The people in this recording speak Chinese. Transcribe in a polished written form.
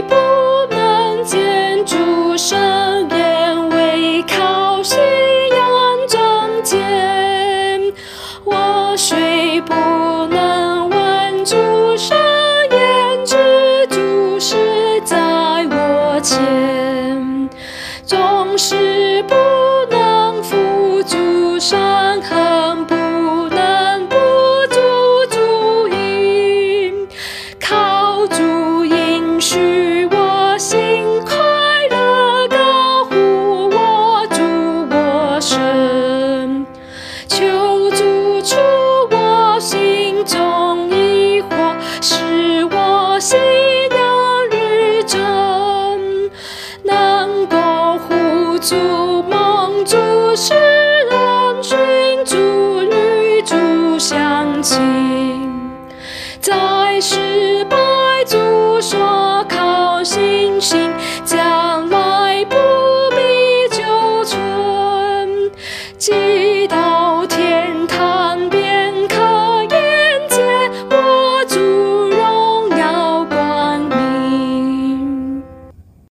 虽不能见主圣颜，唯靠信仰彰显。我虽不能闻主圣言，知主是在我前，纵使不能付主伤痕，不能不足主应，靠主应许我心快乐，高呼我主我神，求主除我心中疑惑，使我信仰日真，能够护主蒙主施恩，寻主与主相亲。